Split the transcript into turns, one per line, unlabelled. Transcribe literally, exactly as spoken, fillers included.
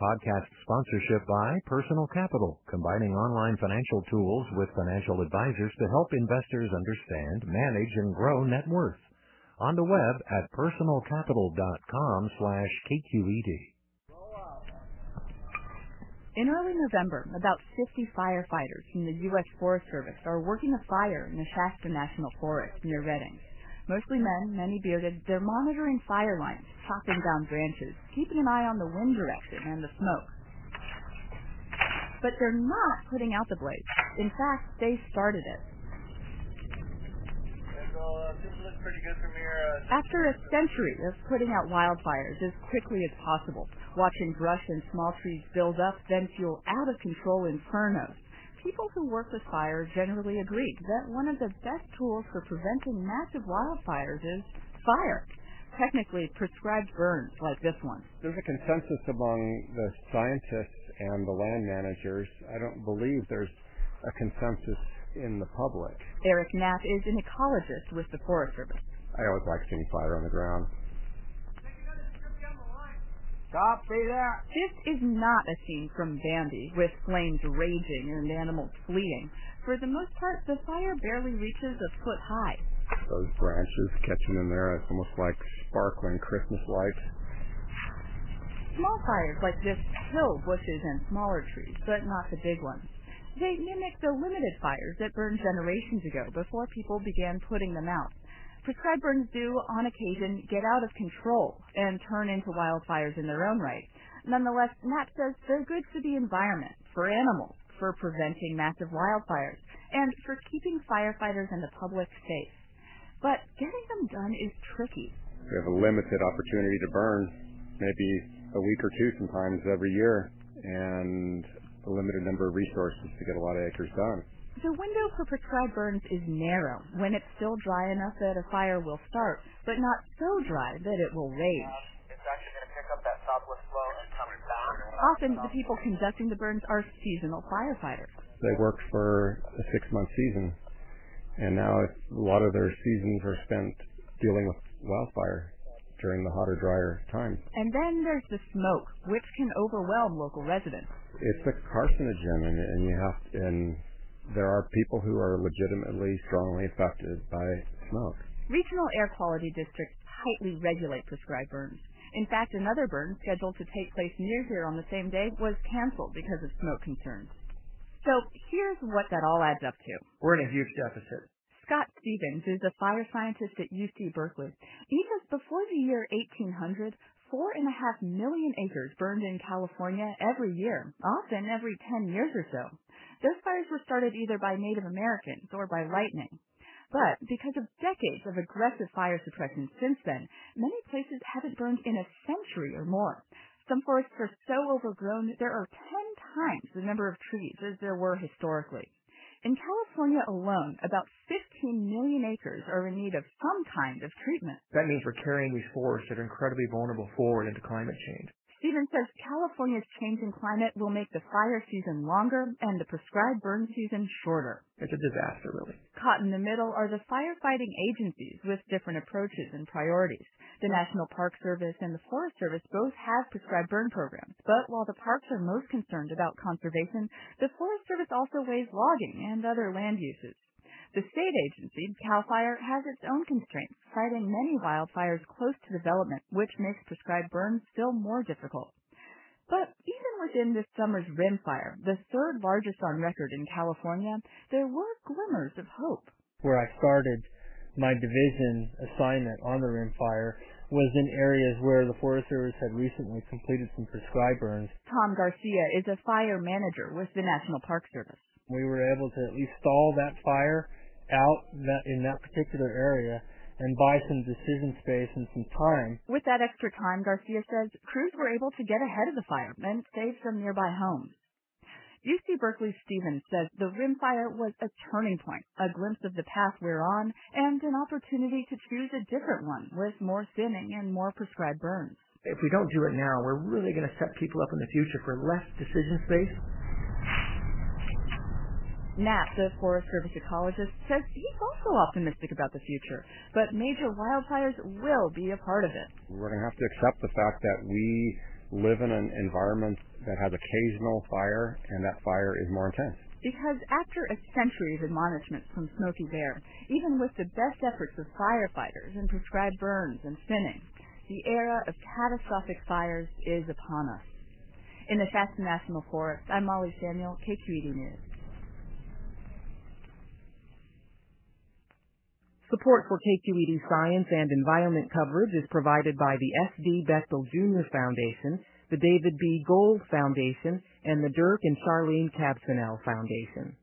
Podcast sponsorship by Personal Capital, combining online financial tools with financial advisors to help investors understand, manage, and grow net worth. On the web at personalcapital.com slash KQED.
In early November, about fifty firefighters from the U S Forest Service are working a fire in the Shasta National Forest near Redding. Mostly men, many bearded, they're monitoring fire lines, chopping down branches, keeping an eye on the wind direction and the smoke. But they're not putting out the blaze. In fact, they started it. After a century of putting out wildfires as quickly as possible, watching brush and small trees build up, then fuel out-of-control infernos, people who work with fire generally agreed that one of the best tools for preventing massive wildfires is fire. Technically, prescribed burns like this one.
There's a consensus among the scientists and the land managers. I don't believe there's a consensus in the public.
Eric Knapp is an ecologist with the Forest Service.
I always like seeing fire on the ground.
Copy that.
This is not a scene from Bambi, with flames raging and animals fleeing. For the most part, the fire barely reaches a foot high.
Those branches catching in there, it's almost like sparkling Christmas lights.
Small fires like this kill bushes and smaller trees, but not the big ones. They mimic the limited fires that burned generations ago before people began putting them out. Prescribed burns do, on occasion, get out of control and turn into wildfires in their own right. Nonetheless, Knapp says they're good for the environment, for animals, for preventing massive wildfires, and for keeping firefighters and the public safe. But getting them done is tricky.
We have a limited opportunity to burn, maybe a week or two sometimes every year, and a limited number of resources to get a lot of acres done.
The window for prescribed burns is narrow, when it's still dry enough that a fire will start, but not so dry that it will rage.
It's actually going to pick up that southwest flow and come back.
Often, the people conducting the burns are seasonal firefighters.
They work for a six-month season, and now a lot of their seasons are spent dealing with wildfire during the hotter, drier times.
And then there's the smoke, which can overwhelm local residents.
It's a carcinogen, and, and you have and there are people who are legitimately strongly affected by smoke.
Regional air quality districts tightly regulate prescribed burns. In fact, another burn scheduled to take place near here on the same day was canceled because of smoke concerns. So here's what that all adds up to.
We're in a huge deficit.
Scott Stevens is a fire scientist at U C Berkeley. He says before the year eighteen hundred, four and a half million acres burned in California every year, often every ten years or so. Those fires were started either by Native Americans or by lightning. But because of decades of aggressive fire suppression since then, many places haven't burned in a century or more. Some forests are so overgrown there are ten times the number of trees as there were historically. In California alone, about fifteen million acres are in need of some kind of treatment.
That means we're carrying these forests that are incredibly vulnerable forward into climate change.
Stevens says California's changing climate will make the fire season longer and the prescribed burn season shorter.
It's a disaster, really.
Caught in the middle are the firefighting agencies with different approaches and priorities. The National Park Service and the Forest Service both have prescribed burn programs, but while the parks are most concerned about conservation, the Forest Service also weighs logging and other land uses. The state agency, CAL FIRE, has its own constraints, citing many wildfires close to development, which makes prescribed burns still more difficult. But even within this summer's rim fire, the third largest on record in California, there were glimmers of hope.
Where I started my division assignment on the rim fire was in areas where the Forest Service had recently completed some prescribed burns.
Tom Garcia is a fire manager with the National Park Service.
We were able to at least stall that fire out that in that particular area and buy some decision space and some time.
With that extra time, Garcia says, crews were able to get ahead of the fire and save some nearby homes. U C Berkeley Stevens says the rim fire was a turning point, a glimpse of the path we're on, and an opportunity to choose a different one with more thinning and more prescribed burns.
If we don't do it now, we're really going to set people up in the future for less decision space.
Knapp, the Forest Service ecologist, says he's also optimistic about the future, but major wildfires will be a part of it.
We're going to have to accept the fact that we live in an environment that has occasional fire, and that fire is more intense.
Because after a century of admonishments from Smokey Bear, even with the best efforts of firefighters and prescribed burns and thinning, the era of catastrophic fires is upon us. In the Shasta National Forest, I'm Molly Samuel, K Q E D News.
Support for K Q E D Science and Environment coverage is provided by the S D Bechtel Junior Foundation, the David B. Gold Foundation, and the Dirk and Charlene Kabsanel Foundation.